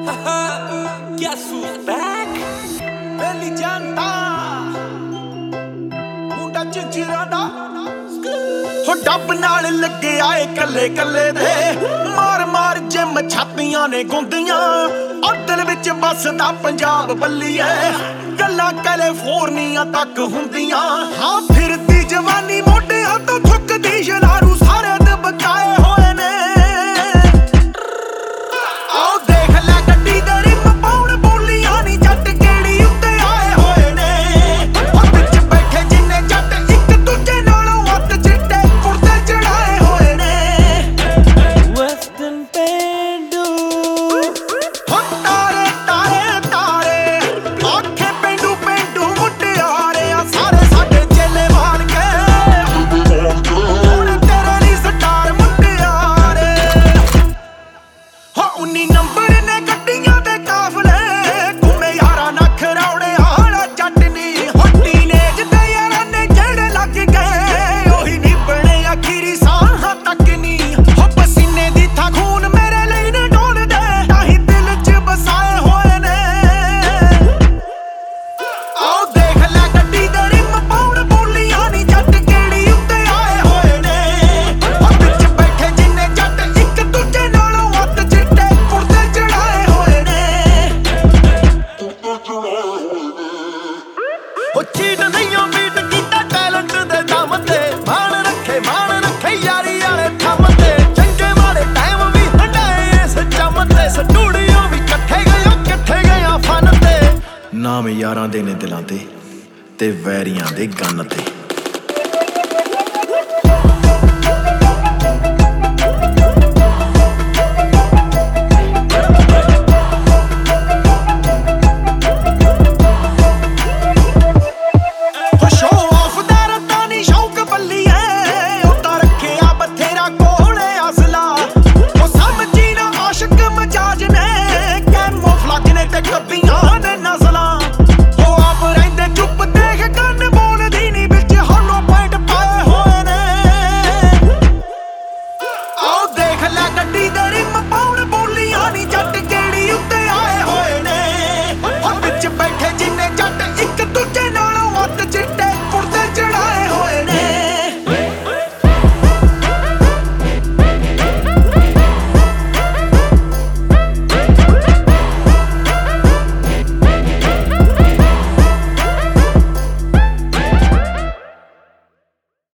Guess who's back? Belly janta ਮੁੰਡਾ ਚਿੰਚਰਾ ਦਾ ਹੋ ਡੱਬ ਨਾਲ ਲੱਗੇ ਆਏ ਕੱਲੇ ਕੱਲੇ ਦੇ ਮਾਰ ਮਾਰ ਜਿਮ ਛਾਤੀਆਂ ਨੇ ਗੁੰਦੀਆਂ ਔਰ ਦਿਲ ਵਿੱਚ ਵੱਸਦਾ ਪੰਜਾਬ ਬੱਲੀਏ ਗੱਲਾਂ ਕੈਲੀਫੋਰਨੀਆ ਤੱਕ ਹੁੰਦੀਆਂ ਹਾਂ ਫਿਰਦੀ ਜਵਾਨੀ ਮੋਢਿਆਂ ਤੋਂ ਥੁੱਕਦੀ ਸ਼ਲਾਰੂ ਸਾਰੇ ਦਬਕਾਏ ਹੋਏ ਨੇ ਆਓ ਦੇਖ ਲੈ ਗੱਡੀ ਦੇ ਰਿਮ ਪਾਉਣ ਬੋਲੀਆਂ ਨੀ ਜੱਟ ਕਿਹੜੀ ਉੱਤੇ ਆਏ ਹੋਏ ਨੇ ਉਹ ਵਿੱਚ ਬੈਠੇ ਜਿੰਨੇ ਜੱਟ ਇੱਕ ਦੂਜੇ ਨਾਲੋਂ ਵੱਧ ਚਿੱਟੇ ਕੁੜਤੇ ਚੜਾਏ ਹੋਏ ਨੇ Western Pendu ਹੋ ਤਾਰੇ ਤਾਰੇ ਤਾਰੇ ਆਖੇ ਪਿੰਡੂ ਪਿੰਡੂ ਮੁਟਿਆਰੇ ਆ ਸਾਰੇ ਸਾਡੇ ਚੇਲੇ ਵਾਲ ਕੇ ਹੁਣ ਤੇਰੇ ਲਈ ਸਟਾਰ ਮੁਟਿਆਰੇ ਹੋ 19 ਨੰਬਰ ਨੇ ਗੱਡੀਆਂ ਦੇ ਕਾਫਲੇ ਘੁੰਮੇ ਯਾਰਾਂ ਨੱਖ ਰੌੜੇ ਹਾਲਾ ਜੱਟ ਨੀ ਹੋ ਟੀਨੇਜ ਦੇ ਯਾਰਾਂ ਨੇ ਜਿਹੜੇ ਲੱਗ ਗਏ ਉਹੀ ਨਹੀਂ ਬਣੇ ਅਖੀਰੀ ਸਾਹਾਂ ਤੱਕ ਨੀ ਹੋ ਪਸੀਨੇ ਦੀ ਥਾਂ ਖੂਨ ਮੇਰੇ ਲਈ ਨੇ ਡੋਲਦੇ ਤਾਂ ਹੀ ਦਿਲ 'ਚ ਵਸਾਏ ਹੋਏ ਨੇ ਆਓ ਦੇਖ ਲੈ ਗੱਡੀ ਦੇ ਰਿਮ ਪਾਉਣ ਬੋਲੀਆਂ ਨੀ ਜੱਟ ਕਿਹੜੀ ਉੱਤੇ ਆਏ ਹੋਏ ਨੇ ਉਹ ਵਿੱਚ ਬੈਠੇ ਜਿੰਨੇ ਜੱਟ ਇੱਕ ਦੂਜੇ ਨਾਲੋਂ ਵੱਧ ਚਿੱਟੇ ਕੁੜਤੇ ਚੜਾਏ ਹੋਏ ਨੇ ਉਹ ਚੀਟ ਨਹੀਂਓ ਮੀਟ ਕੀਤਾ ਟੈਲੈਂਟ ਦੇ ਦਮ ਤੇ ਮਾਣ ਰੱਖੇ ਯਾਰੀ ਵਾਲੇ ਥੰਮ ਤੇ ਚੰਗੇ ਮਾੜੇ ਟਾਈਮ ਵੀ ਹੰਡਾਏ ਇਸ ਜੰਮ ਤੇ ਸਟੂਡੀਓ ਵੀ ਇਕੱਠੇ ਗਏ ਫਨ ਤੇ ਨਾਮ ਯਾਰਾਂ ਦੇ ਨੇ ਦਿਲਾਂ ਤੇ ਵੈਰੀਆਂ ਦੇ ਗੰਨ ਤੇ